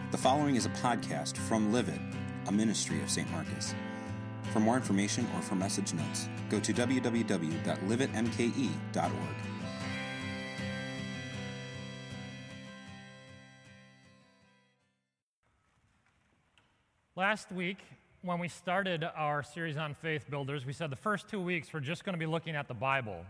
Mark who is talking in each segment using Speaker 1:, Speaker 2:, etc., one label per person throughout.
Speaker 1: The following is a podcast from Live It, a ministry of St. Marcus. For more information or for message notes, go to www.liveitmke.org.
Speaker 2: Last week, when we started our series on faith builders, we said the first 2 weeks we're just going to be looking at the Bible.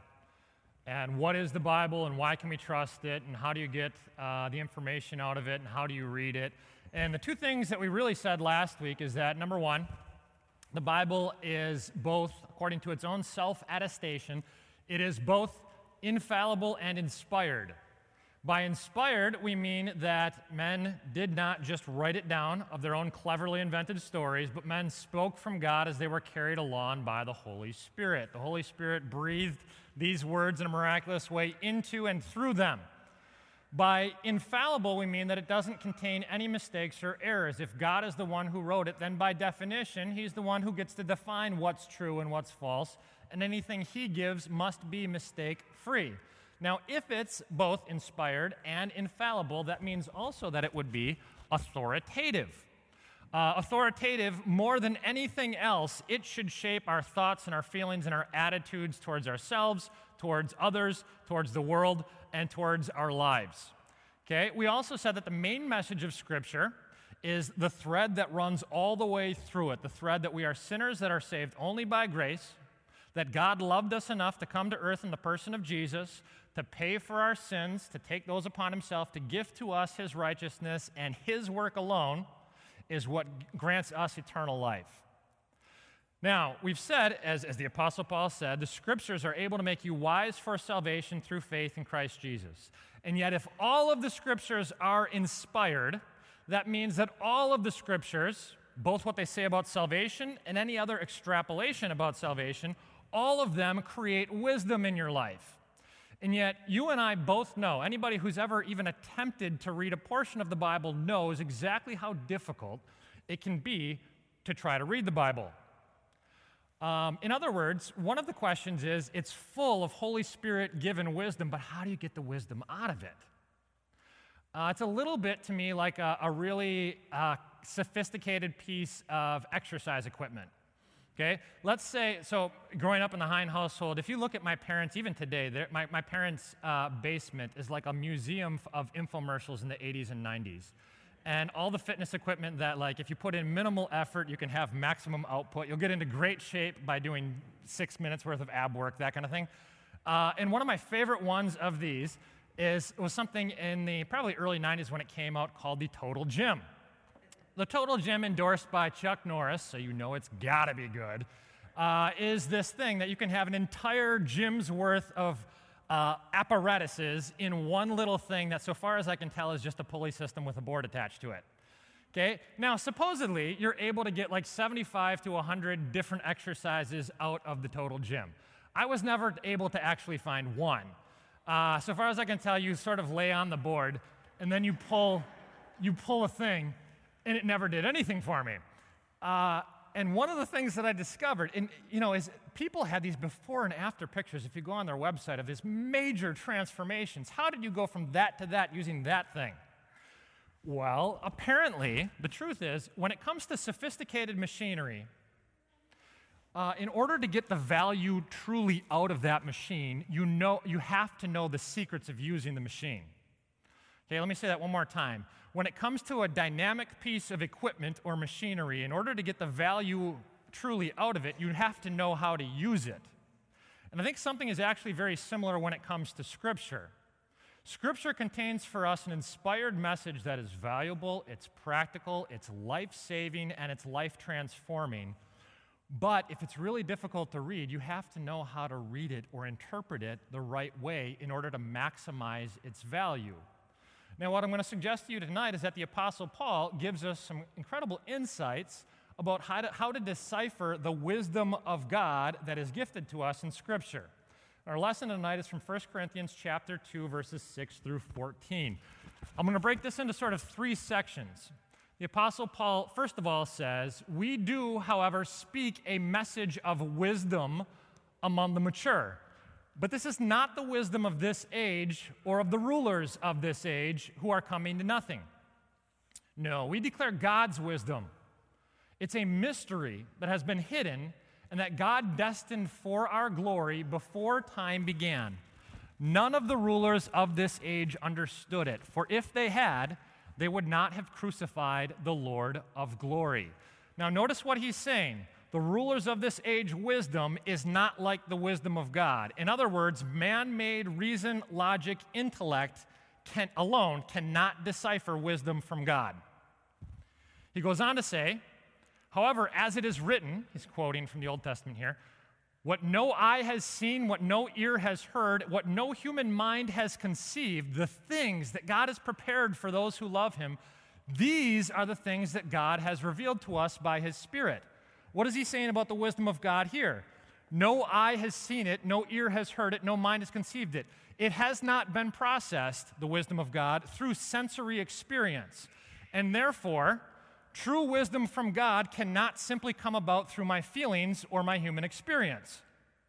Speaker 2: And what is the Bible, and why can we trust it, and how do you get the information out of it, and how do you read it? And the two things that we really said last week is that, number one, the Bible is both, according to its own self-attestation, it is both infallible and inspired. By inspired, we mean that men did not just write it down of their own cleverly invented stories, but men spoke from God as they were carried along by the Holy Spirit. The Holy Spirit breathed these words in a miraculous way into and through them. By infallible, we mean that it doesn't contain any mistakes or errors. If God is the one who wrote it, then by definition, He's the one who gets to define what's true and what's false, and anything He gives must be mistake-free. Now, if it's both inspired and infallible, that means also that it would be authoritative. Authoritative, more than anything else, it should shape our thoughts and our feelings and our attitudes towards ourselves, towards others, towards the world, and towards our lives. Okay? We also said that the main message of Scripture is the thread that runs all the way through it, the thread that we are sinners that are saved only by grace, that God loved us enough to come to earth in the person of Jesus, to pay for our sins, to take those upon Himself, to give to us His righteousness, and His work alone is what grants us eternal life. Now, we've said, as the Apostle Paul said, the Scriptures are able to make you wise for salvation through faith in Christ Jesus. And yet, if all of the Scriptures are inspired, that means that all of the Scriptures, both what they say about salvation and any other extrapolation about salvation, all of them create wisdom in your life. And yet, you and I both know, anybody who's ever even attempted to read a portion of the Bible knows exactly how difficult it can be to try to read the Bible. In other words, one of the questions is, it's full of Holy Spirit-given wisdom, but how do you get the wisdom out of it? It's a little bit, to me, like a really sophisticated piece of exercise equipment. Okay, let's say, so growing up in the Hine household, if you look at my parents, even today, my parents' basement is like a museum of infomercials in the 80s and 90s. And all the fitness equipment that, like, if you put in minimal effort, you can have maximum output. You'll get into great shape by doing 6 minutes worth of ab work, that kind of thing. And one of my favorite ones of these was something in the probably early 90s when it came out called the Total Gym. The Total Gym, endorsed by Chuck Norris, so you know it's gotta be good, is this thing that you can have an entire gym's worth of apparatuses in one little thing that, so far as I can tell, is just a pulley system with a board attached to it. Okay? Now, supposedly, you're able to get like 75 to 100 different exercises out of the Total Gym. I was never able to actually find one. So far as I can tell, you sort of lay on the board, and then you pull a thing, and it never did anything for me. And one of the things that I discovered, is people had these before and after pictures, if you go on their website, of these major transformations. How did you go from that to that using that thing? Well, apparently, the truth is, when it comes to sophisticated machinery, in order to get the value truly out of that machine, you have to know the secrets of using the machine. Okay, let me say that one more time. When it comes to a dynamic piece of equipment or machinery, in order to get the value truly out of it, you have to know how to use it. And I think something is actually very similar when it comes to Scripture. Scripture contains for us an inspired message that is valuable, it's practical, it's life-saving, and it's life-transforming. But if it's really difficult to read, you have to know how to read it or interpret it the right way in order to maximize its value. Now, what I'm going to suggest to you tonight is that the Apostle Paul gives us some incredible insights about how to decipher the wisdom of God that is gifted to us in Scripture. Our lesson tonight is from 1 Corinthians chapter 2, verses 6 through 14. I'm going to break this into sort of three sections. The Apostle Paul, first of all, says, "We do, however, speak a message of wisdom among the mature. But this is not the wisdom of this age or of the rulers of this age who are coming to nothing. No, we declare God's wisdom. It's a mystery that has been hidden and that God destined for our glory before time began. None of the rulers of this age understood it, for if they had, they would not have crucified the Lord of glory. Now notice what he's saying. The rulers of this age wisdom is not like the wisdom of God. In other words, man-made reason, logic, intellect alone cannot decipher wisdom from God. He goes on to say, however, as it is written, he's quoting from the Old Testament here, what no eye has seen, what no ear has heard, what no human mind has conceived, the things that God has prepared for those who love him, these are the things that God has revealed to us by his Spirit. What is he saying about the wisdom of God here? No eye has seen it, no ear has heard it, no mind has conceived it. It has not been processed, the wisdom of God, through sensory experience. And therefore, true wisdom from God cannot simply come about through my feelings or my human experience.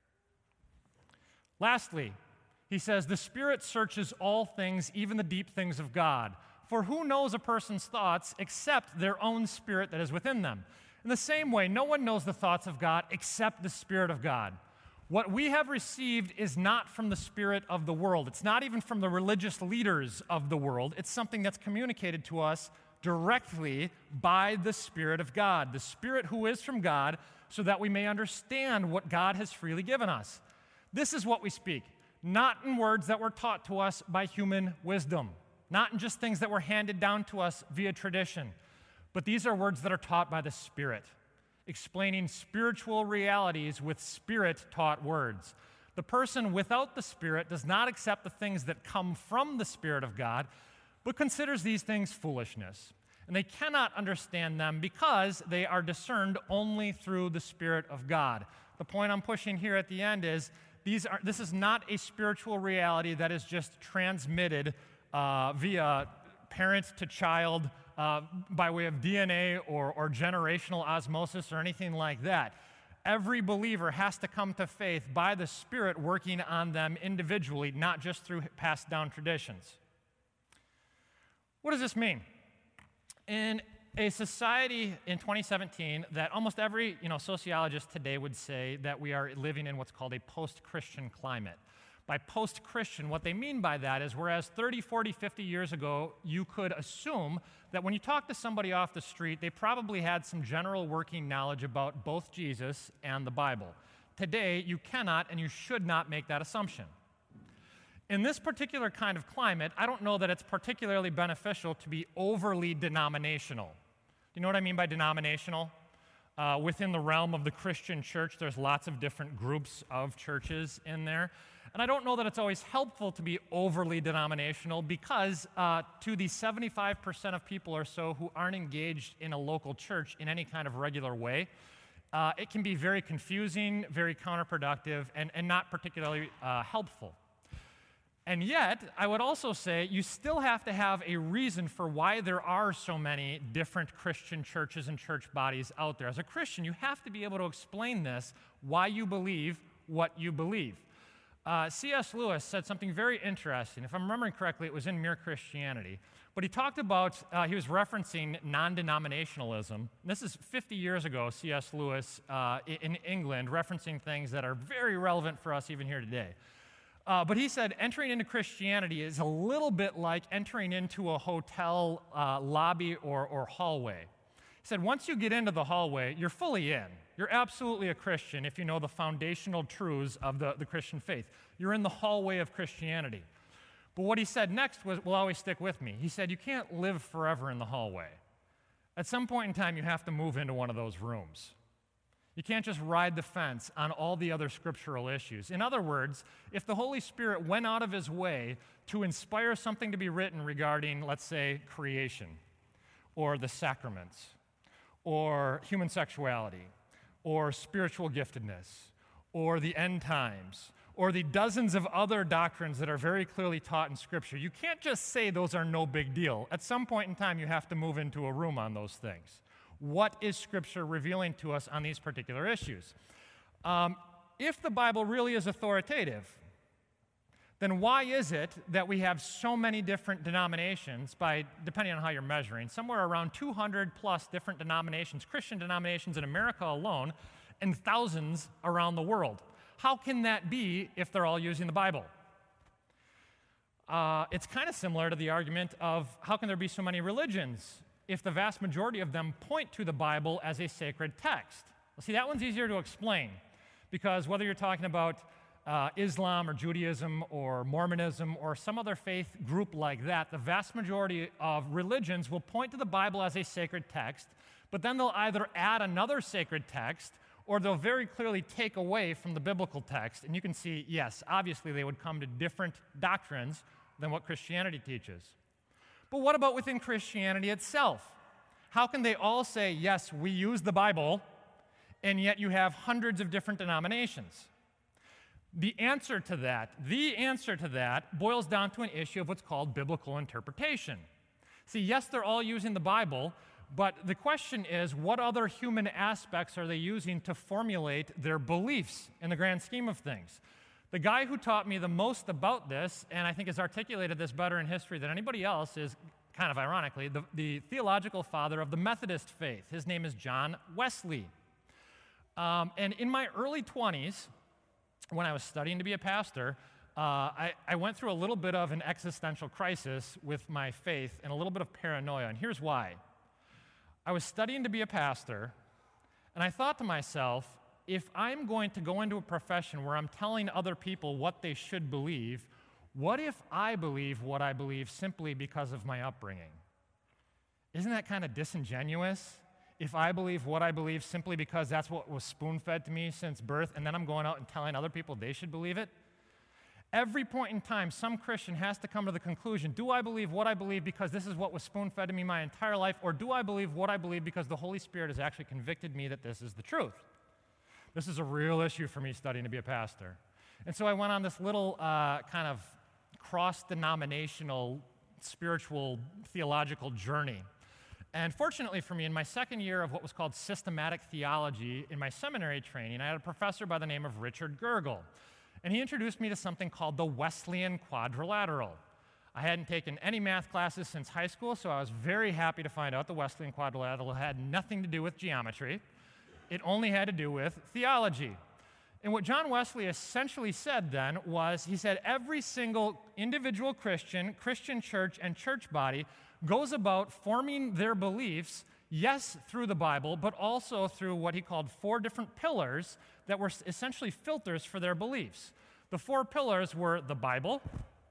Speaker 2: Lastly, he says, the Spirit searches all things, even the deep things of God. For who knows a person's thoughts except their own spirit that is within them? In the same way, no one knows the thoughts of God except the Spirit of God. What we have received is not from the spirit of the world. It's not even from the religious leaders of the world. It's something that's communicated to us directly by the Spirit of God, the Spirit who is from God, so that we may understand what God has freely given us. This is what we speak, not in words that were taught to us by human wisdom, not in just things that were handed down to us via tradition, but these are words that are taught by the Spirit, explaining spiritual realities with Spirit-taught words. The person without the Spirit does not accept the things that come from the Spirit of God, but considers these things foolishness. And they cannot understand them because they are discerned only through the Spirit of God. The point I'm pushing here at the end is this is not a spiritual reality that is just transmitted via parent to child by way of DNA or generational osmosis or anything like that. Every believer has to come to faith by the Spirit working on them individually, not just through passed down traditions. What does this mean? In a society in 2017 that almost every sociologist today would say that we are living in what's called a post-Christian climate. By post-Christian, what they mean by that is whereas 30, 40, 50 years ago, you could assume that when you talk to somebody off the street, they probably had some general working knowledge about both Jesus and the Bible. Today, you cannot and you should not make that assumption. In this particular kind of climate, I don't know that it's particularly beneficial to be overly denominational. Do you know what I mean by denominational? Within the realm of the Christian church, there's lots of different groups of churches in there. And I don't know that it's always helpful to be overly denominational because to the 75% of people or so who aren't engaged in a local church in any kind of regular way, it can be very confusing, very counterproductive, and not particularly helpful. And yet, I would also say you still have to have a reason for why there are so many different Christian churches and church bodies out there. As a Christian, you have to be able to explain this, why you believe what you believe. C.S. Lewis said something very interesting. If I'm remembering correctly, it was in Mere Christianity. But he talked about, he was referencing non-denominationalism. This is 50 years ago, C.S. Lewis in England, referencing things that are very relevant for us even here today. But he said entering into Christianity is a little bit like entering into a hotel lobby or hallway. He said once you get into the hallway, you're fully in. You're absolutely a Christian if you know the foundational truths of the Christian faith. You're in the hallway of Christianity. But what he said next will always stick with me. He said you can't live forever in the hallway. At some point in time, you have to move into one of those rooms. You can't just ride the fence on all the other scriptural issues. In other words, if the Holy Spirit went out of his way to inspire something to be written regarding, let's say, creation, or the sacraments, or human sexuality, or spiritual giftedness, or the end times, or the dozens of other doctrines that are very clearly taught in Scripture, you can't just say those are no big deal. At some point in time, you have to move into a room on those things. What is Scripture revealing to us on these particular issues? If the Bible really is authoritative, then why is it that we have so many different denominations, depending on how you're measuring, somewhere around 200 plus different denominations, Christian denominations in America alone, and thousands around the world? How can that be if they're all using the Bible? It's kind of similar to the argument of how can there be so many religions if the vast majority of them point to the Bible as a sacred text? Well, see, that one's easier to explain because whether you're talking about Islam or Judaism or Mormonism or some other faith group like that, the vast majority of religions will point to the Bible as a sacred text, but then they'll either add another sacred text or they'll very clearly take away from the biblical text. And you can see, yes, obviously they would come to different doctrines than what Christianity teaches. But what about within Christianity itself? How can they all say, yes, we use the Bible, and yet you have hundreds of different denominations? The answer to that boils down to an issue of what's called biblical interpretation. See, yes, they're all using the Bible, but the question is, what other human aspects are they using to formulate their beliefs in the grand scheme of things? The guy who taught me the most about this, and I think has articulated this better in history than anybody else, is, kind of ironically, the theological father of the Methodist faith. His name is John Wesley. And in my early 20s, when I was studying to be a pastor, I went through a little bit of an existential crisis with my faith and a little bit of paranoia, and here's why. I was studying to be a pastor, and I thought to myself, if I'm going to go into a profession where I'm telling other people what they should believe, what if I believe what I believe simply because of my upbringing? Isn't that kind of disingenuous? If I believe what I believe simply because that's what was spoon-fed to me since birth, and then I'm going out and telling other people they should believe it? Every point in time, some Christian has to come to the conclusion, do I believe what I believe because this is what was spoon-fed to me my entire life, or do I believe what I believe because the Holy Spirit has actually convicted me that this is the truth? This is a real issue for me studying to be a pastor. And so I went on this little kind of cross-denominational, spiritual, theological journey. And fortunately for me, in my second year of what was called systematic theology in my seminary training, I had a professor by the name of Richard Gergel. And he introduced me to something called the Wesleyan Quadrilateral. I hadn't taken any math classes since high school, so I was very happy to find out the Wesleyan Quadrilateral had nothing to do with geometry. It only had to do with theology. And what John Wesley essentially said then was, he said every single individual Christian, Christian church, and church body goes about forming their beliefs, yes, through the Bible, but also through what he called 4 different pillars that were essentially filters for their beliefs. The 4 pillars were the Bible.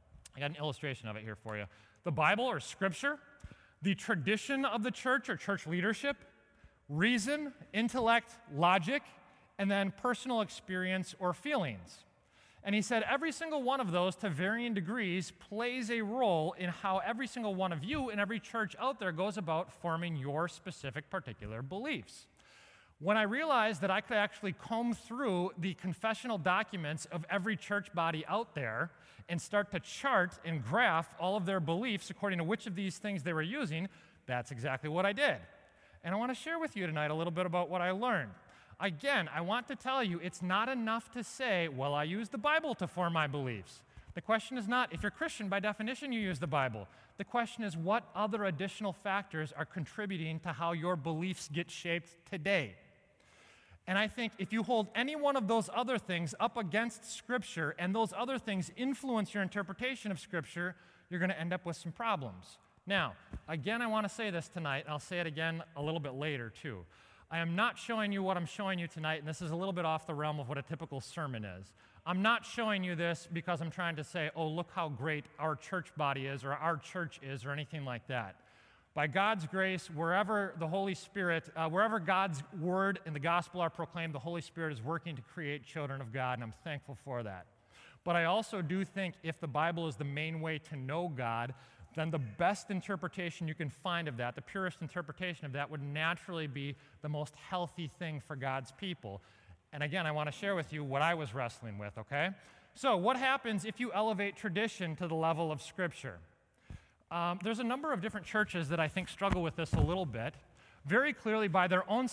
Speaker 2: I got an illustration of it here for you. The Bible or Scripture, the tradition of the church or church leadership, reason, intellect, logic, and then personal experience or feelings. And he said every single one of those, to varying degrees, plays a role in how every single one of you in every church out there goes about forming your specific particular beliefs. When I realized that I could actually comb through the confessional documents of every church body out there and start to chart and graph all of their beliefs according to which of these things they were using, that's exactly what I did. And I want to share with you tonight a little bit about what I learned. Again, I want to tell you, it's not enough to say, well, I use the Bible to form my beliefs. The question is not, if you're Christian, by definition, you use the Bible. The question is, what other additional factors are contributing to how your beliefs get shaped today? And I think if you hold any one of those other things up against Scripture and those other things influence your interpretation of Scripture, you're going to end up with some problems. Now, again, I want to say this tonight, and I'll say it again a little bit later, too. I am not showing you what I'm showing you tonight, and this is a little bit off the realm of what a typical sermon is. I'm not showing you this because I'm trying to say, oh, look how great our church body is or our church is or anything like that. By God's grace, wherever the Holy Spirit, wherever God's word and the gospel are proclaimed, the Holy Spirit is working to create children of God, and I'm thankful for that. But I also do think if the Bible is the main way to know God, then the best interpretation you can find of that, the purest interpretation of that, would naturally be the most healthy thing for God's people. And again, I want to share with you what I was wrestling with, okay? So what happens if you elevate tradition to the level of Scripture? There's a number of different churches that I think struggle with this a little bit. Very clearly, by their own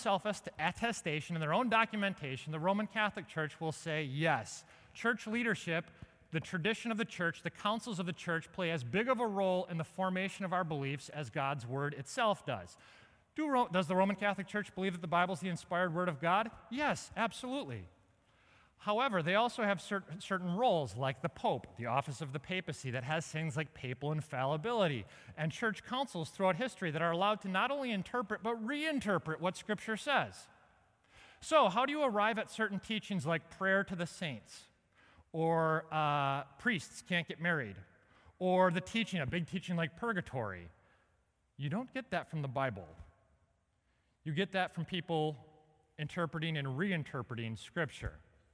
Speaker 2: self-attestation and their own documentation, the Roman Catholic Church will say, yes, church leadership the tradition of the church, the councils of the church, play as big of a role in the formation of our beliefs as God's word itself does. Does the Roman Catholic Church believe that the Bible is the inspired word of God? Yes, absolutely. However, they also have certain roles, like the Pope, the office of the papacy, that has things like papal infallibility, and church councils throughout history that are allowed to not only interpret but reinterpret what Scripture says. So, how do you arrive at certain teachings like prayer to the saints, or priests can't get married, or the teaching, a big teaching like purgatory? You don't get that from the Bible. You get that from people interpreting and reinterpreting Scripture.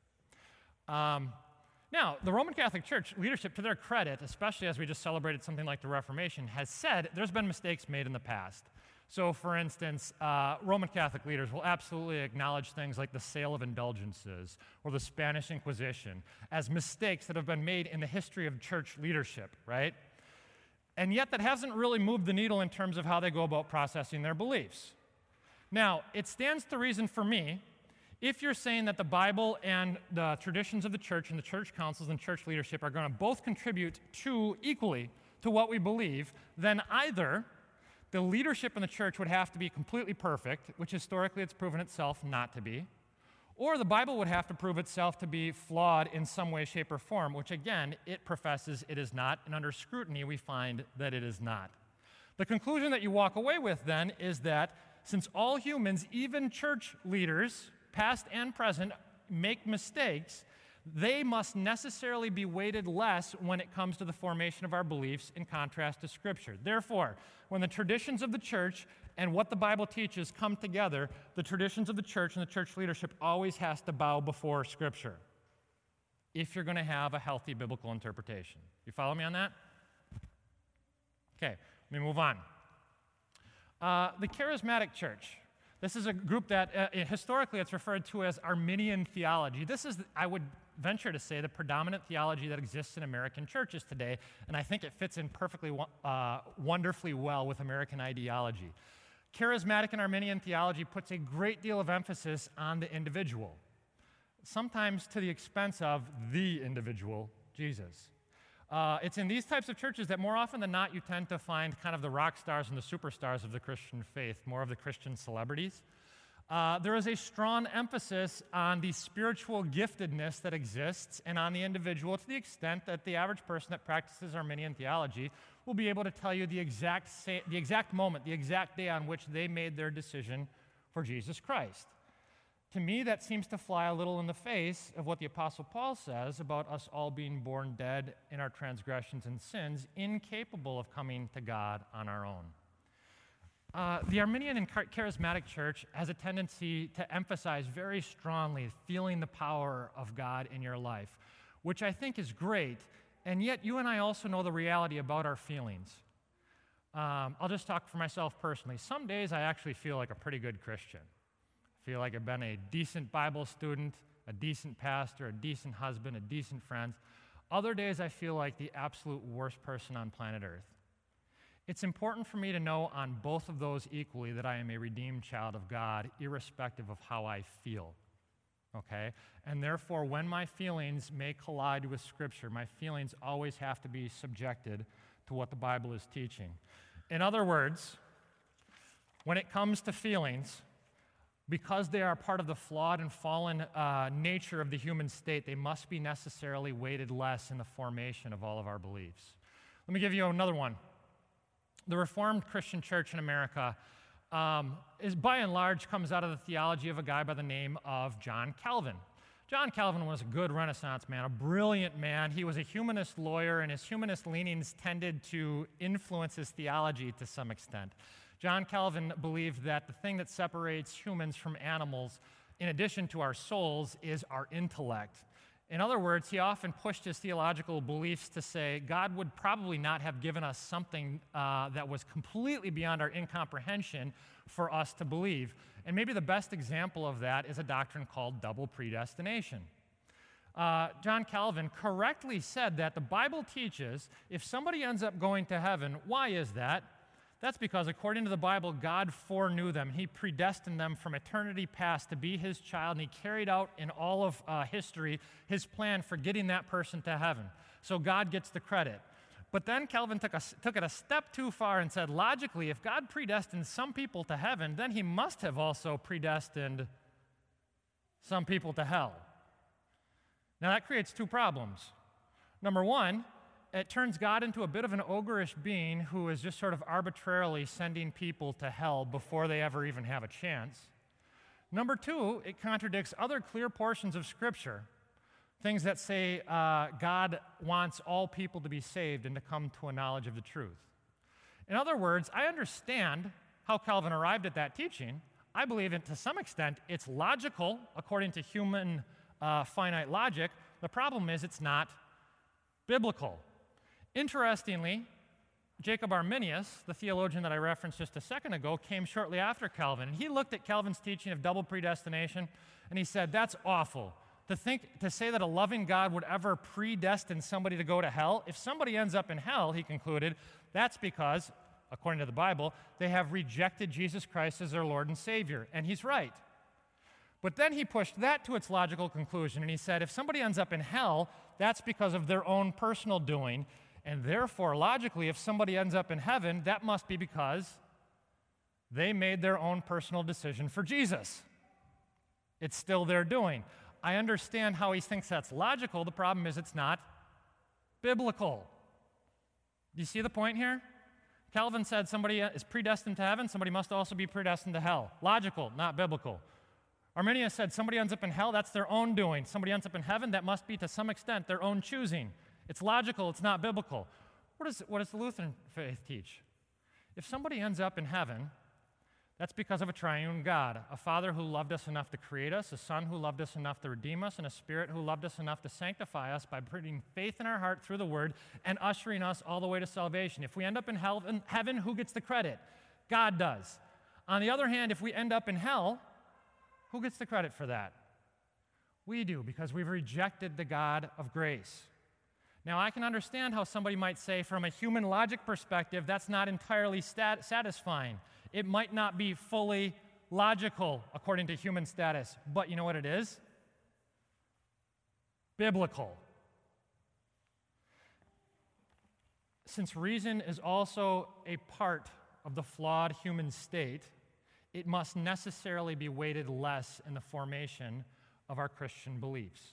Speaker 2: Now, the Roman Catholic Church leadership, to their credit, especially as we just celebrated something like the Reformation, has said there's been mistakes made in the past. So, for instance, Roman Catholic leaders will absolutely acknowledge things like the sale of indulgences or the Spanish Inquisition as mistakes that have been made in the history of church leadership, right? And yet that hasn't really moved the needle in terms of how they go about processing their beliefs. Now, it stands to reason for me, if you're saying that the Bible and the traditions of the church and the church councils and church leadership are going to both contribute equally to what we believe, then either the leadership in the church would have to be completely perfect, which historically it's proven itself not to be, or the Bible would have to prove itself to be flawed in some way, shape, or form, which again, it professes it is not, and under scrutiny we find that it is not. The conclusion that you walk away with then is that since all humans, even church leaders, past and present, make mistakes, they must necessarily be weighted less when it comes to the formation of our beliefs in contrast to Scripture. Therefore, when the traditions of the church and what the Bible teaches come together, the traditions of the church and the church leadership always has to bow before Scripture if you're going to have a healthy biblical interpretation. You follow me on that? Okay, let me move on. The charismatic church. This is a group that historically it's referred to as Arminian theology. This is, I would venture to say, the predominant theology that exists in American churches today, and I think it fits in perfectly wonderfully well with American ideology. Charismatic and Arminian theology puts a great deal of emphasis on the individual, sometimes to the expense of the individual, Jesus. It's in these types of churches that more often than not you tend to find kind of the rock stars and the superstars of the Christian faith, more of the Christian celebrities. There is a strong emphasis on the spiritual giftedness that exists and on the individual, to the extent that the average person that practices Arminian theology will be able to tell you the exact moment, the exact day on which they made their decision for Jesus Christ. To me, that seems to fly a little in the face of what the Apostle Paul says about us all being born dead in our transgressions and sins, incapable of coming to God on our own. The Arminian and Charismatic Church has a tendency to emphasize very strongly feeling the power of God in your life, which I think is great, and yet you and I also know the reality about our feelings. I'll just talk for myself personally. Some days I actually feel like a pretty good Christian. I feel like I've been a decent Bible student, a decent pastor, a decent husband, a decent friend. Other days I feel like the absolute worst person on planet Earth. It's important for me to know on both of those equally that I am a redeemed child of God, irrespective of how I feel, okay? And therefore, when my feelings may collide with Scripture, my feelings always have to be subjected to what the Bible is teaching. In other words, when it comes to feelings, because they are part of the flawed and fallen nature of the human state, they must be necessarily weighted less in the formation of all of our beliefs. Let me give you another one. The Reformed Christian Church in America is by and large comes out of the theology of a guy by the name of John Calvin. John Calvin was a good Renaissance man, a brilliant man. He was a humanist lawyer, and his humanist leanings tended to influence his theology to some extent. John Calvin believed that the thing that separates humans from animals, in addition to our souls, is our intellect. In other words, he often pushed his theological beliefs to say God would probably not have given us something that was completely beyond our incomprehension for us to believe. And maybe the best example of that is a doctrine called double predestination. John Calvin correctly said that the Bible teaches if somebody ends up going to heaven, why is that? That's because, according to the Bible, God foreknew them. He predestined them from eternity past to be his child, and he carried out in all of history his plan for getting that person to heaven. So God gets the credit. But then Calvin took it a step too far and said, logically, if God predestined some people to heaven, then he must have also predestined some people to hell. Now that creates two problems. Number one, it turns God into a bit of an ogreish being who is just sort of arbitrarily sending people to hell before they ever even have a chance. Number two, it contradicts other clear portions of Scripture, things that say God wants all people to be saved and to come to a knowledge of the truth. In other words, I understand how Calvin arrived at that teaching. I believe to some extent it's logical according to human finite logic. The problem is it's not biblical. Interestingly, Jacob Arminius, the theologian that I referenced just a second ago, came shortly after Calvin, and he looked at Calvin's teaching of double predestination, and he said, that's awful. To say that a loving God would ever predestine somebody to go to hell, if somebody ends up in hell, he concluded, that's because, according to the Bible, they have rejected Jesus Christ as their Lord and Savior, and he's right. But then he pushed that to its logical conclusion, and he said, if somebody ends up in hell, that's because of their own personal doing, and therefore, logically, if somebody ends up in heaven, that must be because they made their own personal decision for Jesus. It's still their doing. I understand how he thinks that's logical. The problem is it's not biblical. Do you see the point here? Calvin said somebody is predestined to heaven, somebody must also be predestined to hell. Logical, not biblical. Arminius said somebody ends up in hell, that's their own doing. Somebody ends up in heaven, that must be to some extent their own choosing. It's logical, it's not biblical. What does the Lutheran faith teach? If somebody ends up in heaven, that's because of a triune God, a Father who loved us enough to create us, a Son who loved us enough to redeem us, and a Spirit who loved us enough to sanctify us by putting faith in our heart through the Word and ushering us all the way to salvation. If we end up in heaven, who gets the credit? God does. On the other hand, if we end up in hell, who gets the credit for that? We do, because we've rejected the God of grace. Now, I can understand how somebody might say, from a human logic perspective, that's not entirely satisfying. It might not be fully logical according to human status, but you know what it is? Biblical. Since reason is also a part of the flawed human state, it must necessarily be weighted less in the formation of our Christian beliefs.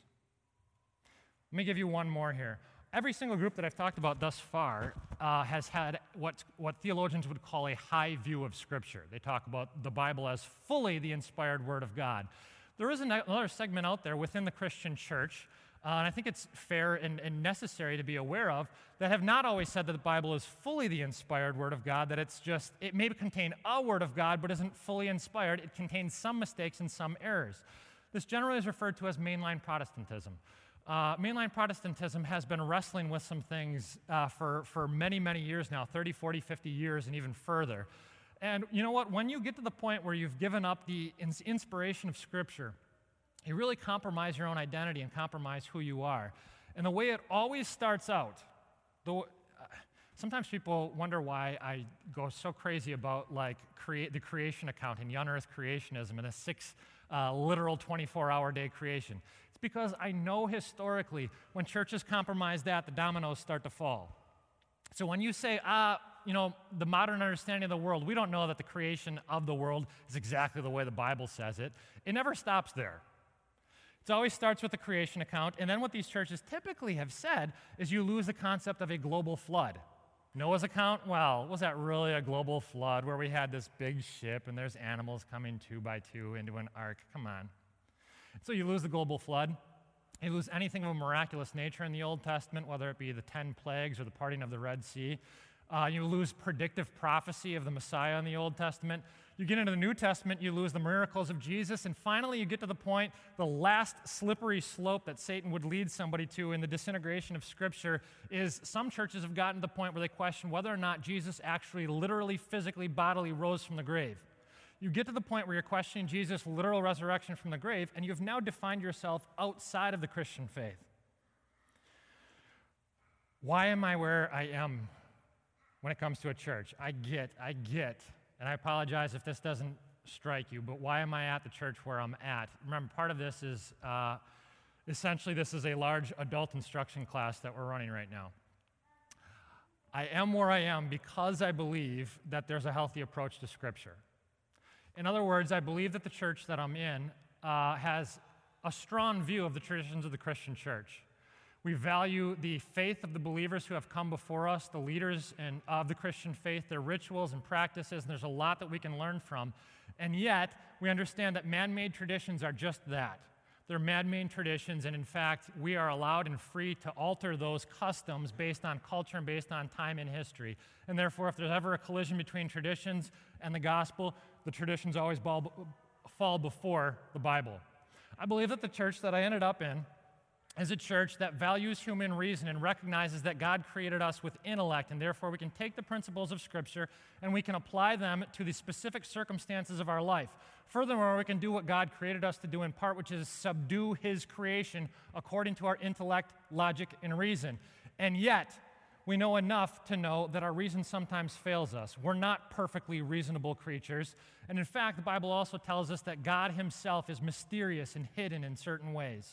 Speaker 2: Let me give you one more here. Every single group that I've talked about thus far has had what theologians would call a high view of Scripture. They talk about the Bible as fully the inspired Word of God. There is another segment out there within the Christian church, and I think it's fair and necessary to be aware of, that have not always said that the Bible is fully the inspired Word of God, that it may contain a Word of God, but isn't fully inspired. It contains some mistakes and some errors. This generally is referred to as mainline Protestantism. Mainline Protestantism has been wrestling with some things for many, many years now, 30, 40, 50 years, and even further. And you know what? When you get to the point where you've given up the inspiration of Scripture, you really compromise your own identity and compromise who you are. And the way it always starts out, sometimes people wonder why I go so crazy about the creation account and young earth creationism and a literal 24-hour day creation. It's because I know historically when churches compromise that, the dominoes start to fall. So when you say, the modern understanding of the world, we don't know that the creation of the world is exactly the way the Bible says it, it never stops there. It always starts with the creation account, and then what these churches typically have said is you lose the concept of a global flood. Noah's account, well, was that really a global flood where we had this big ship and there's animals coming 2 by 2 into an ark? Come on. So you lose the global flood. You lose anything of a miraculous nature in the Old Testament, whether it be the 10 plagues or the parting of the Red Sea. You lose predictive prophecy of the Messiah in the Old Testament. You get into the New Testament, you lose the miracles of Jesus, and finally you get to the point, the last slippery slope that Satan would lead somebody to in the disintegration of Scripture is some churches have gotten to the point where they question whether or not Jesus actually literally, physically, bodily rose from the grave. You get to the point where you're questioning Jesus' literal resurrection from the grave, and you've now defined yourself outside of the Christian faith. Why am I where I am when it comes to a church. I get, and I apologize if this doesn't strike you, but why am I at the church where I'm at? Remember, part of this is, essentially this is a large adult instruction class that we're running right now. I am where I am because I believe that there's a healthy approach to Scripture. In other words, I believe that the church that I'm in has a strong view of the traditions of the Christian church. We value the faith of the believers who have come before us, the leaders of the Christian faith, their rituals and practices, and there's a lot that we can learn from. And yet, we understand that man-made traditions are just that. They're man-made traditions, and in fact, we are allowed and free to alter those customs based on culture and based on time and history. And therefore, if there's ever a collision between traditions and the gospel, the traditions always fall before the Bible. I believe that the church that I ended up in is a church that values human reason and recognizes that God created us with intellect, and therefore we can take the principles of Scripture and we can apply them to the specific circumstances of our life. Furthermore, we can do what God created us to do in part, which is subdue His creation according to our intellect, logic, and reason. And yet, we know enough to know that our reason sometimes fails us. We're not perfectly reasonable creatures. And in fact, the Bible also tells us that God Himself is mysterious and hidden in certain ways.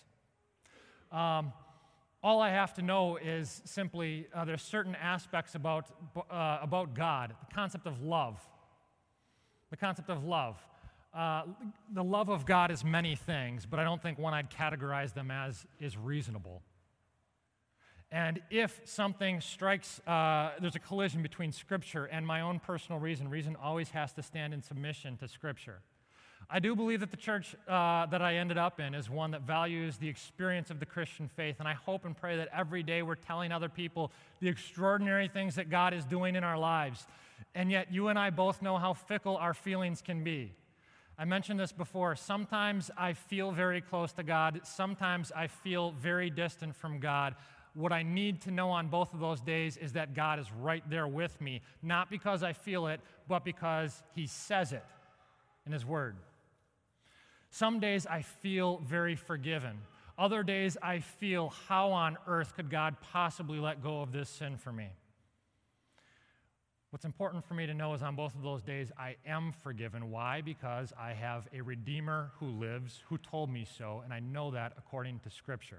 Speaker 2: All I have to know is simply there's certain aspects about God, the concept of love. The concept of love. The love of God is many things, but I don't think one I'd categorize them as is reasonable. And if something strikes, there's a collision between Scripture and my own personal reason. Reason always has to stand in submission to Scripture. I do believe that the church that I ended up in is one that values the experience of the Christian faith, and I hope and pray that every day we're telling other people the extraordinary things that God is doing in our lives. And yet you and I both know how fickle our feelings can be. I mentioned this before. Sometimes I feel very close to God. Sometimes I feel very distant from God. What I need to know on both of those days is that God is right there with me, not because I feel it, but because He says it in His Word. Some days I feel very forgiven. Other days I feel, how on earth could God possibly let go of this sin for me? What's important for me to know is on both of those days I am forgiven. Why? Because I have a Redeemer who lives, who told me so, and I know that according to Scripture.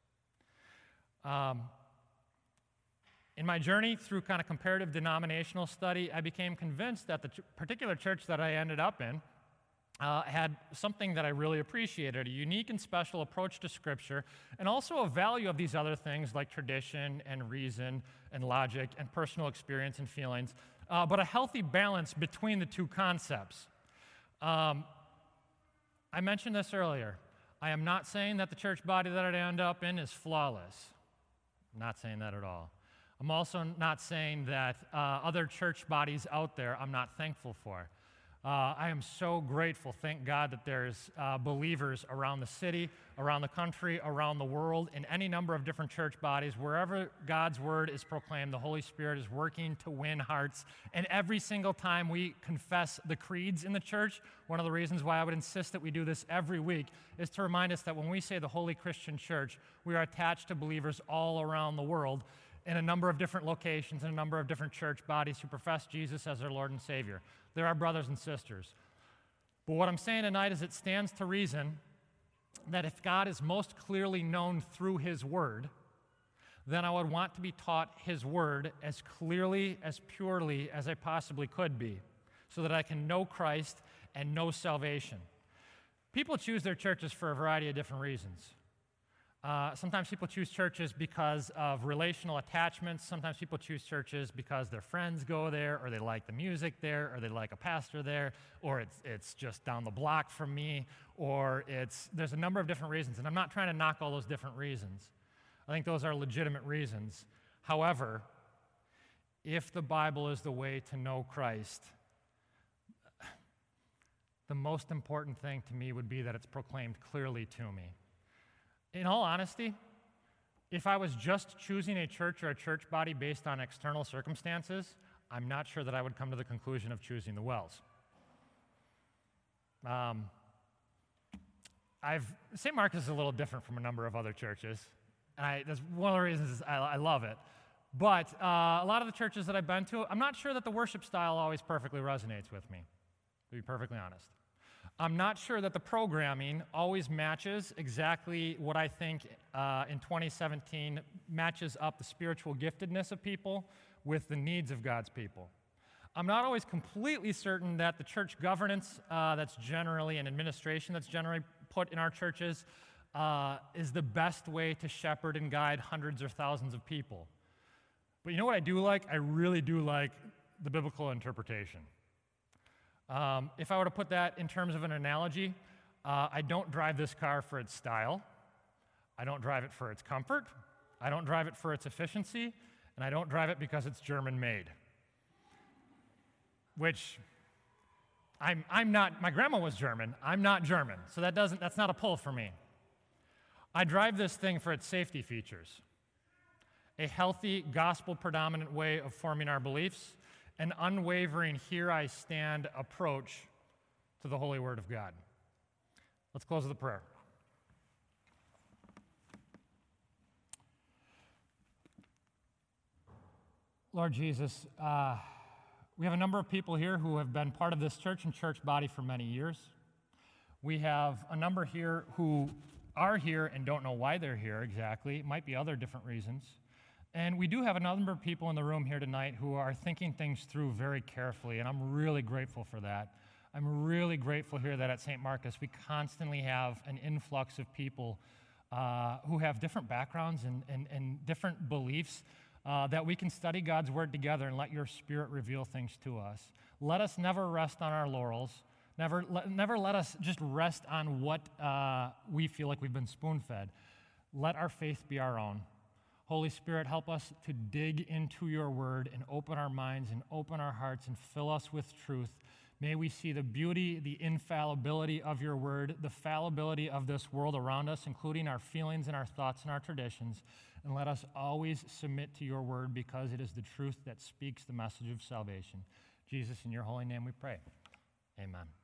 Speaker 2: In my journey through kind of comparative denominational study, I became convinced that the particular church that I ended up in had something that I really appreciated, a unique and special approach to Scripture, and also a value of these other things like tradition and reason and logic and personal experience and feelings, but a healthy balance between the two concepts. I mentioned this earlier. I am not saying that the church body that I end up in is flawless. I'm not saying that at all. I'm also not saying that other church bodies out there I'm not thankful for. I am so grateful, thank God, that there's believers around the city, around the country, around the world, in any number of different church bodies. Wherever God's word is proclaimed, the Holy Spirit is working to win hearts. And every single time we confess the creeds in the church, one of the reasons why I would insist that we do this every week is to remind us that when we say the Holy Christian Church, we are attached to believers all around the world in a number of different locations, in a number of different church bodies who profess Jesus as their Lord and Savior. They're our brothers and sisters. But what I'm saying tonight is it stands to reason that if God is most clearly known through His Word, then I would want to be taught His Word as clearly, as purely as I possibly could be, so that I can know Christ and know salvation. People choose their churches for a variety of different reasons. Sometimes people choose churches because of relational attachments. Sometimes people choose churches because their friends go there, or they like the music there, or they like a pastor there, or it's just down the block from me, or there's a number of different reasons. And I'm not trying to knock all those different reasons. I think those are legitimate reasons. However, if the Bible is the way to know Christ, the most important thing to me would be that it's proclaimed clearly to me. In all honesty, if I was just choosing a church or a church body based on external circumstances, I'm not sure that I would come to the conclusion of choosing the Wells. St. Marcus is a little different from a number of other churches, and that's one of the reasons I love it. But a lot of the churches that I've been to, I'm not sure that the worship style always perfectly resonates with me, to be perfectly honest. I'm not sure that the programming always matches exactly what I think in 2017 matches up the spiritual giftedness of people with the needs of God's people. I'm not always completely certain that the church governance that's generally an administration that's generally put in our churches is the best way to shepherd and guide hundreds or thousands of people. But you know what I do like? I really do like the biblical interpretation. If I were to put that in terms of an analogy, I don't drive this car for its style. I don't drive it for its comfort. I don't drive it for its efficiency. And I don't drive it because it's German-made. Which, I'm not, my grandma was German. I'm not German, so that's not a pull for me. I drive this thing for its safety features. A healthy, gospel-predominant way of forming our beliefs, an unwavering, here I stand approach to the holy word of God. Let's close with a prayer. Lord Jesus, we have a number of people here who have been part of this church and church body for many years. We have a number here who are here and don't know why they're here exactly. It might be other different reasons. And we do have a number of people in the room here tonight who are thinking things through very carefully, and I'm really grateful for that. I'm really grateful here that at St. Marcus we constantly have an influx of people who have different backgrounds and different beliefs that we can study God's Word together and let your Spirit reveal things to us. Let us never rest on our laurels. Never let us just rest on what we feel like we've been spoon-fed. Let our faith be our own. Holy Spirit, help us to dig into your word and open our minds and open our hearts and fill us with truth. May we see the beauty, the infallibility of your word, the fallibility of this world around us, including our feelings and our thoughts and our traditions. And let us always submit to your word because it is the truth that speaks the message of salvation. Jesus, in your holy name we pray. Amen.